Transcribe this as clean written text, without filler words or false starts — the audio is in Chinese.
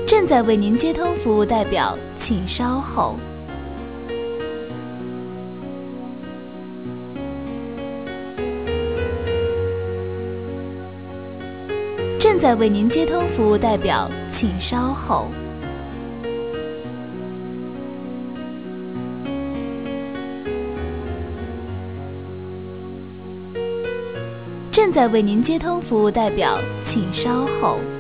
正在为您接通服务代表，请稍后。正在为您接通服务代表，请稍后。正在为您接通服务代表，请稍后。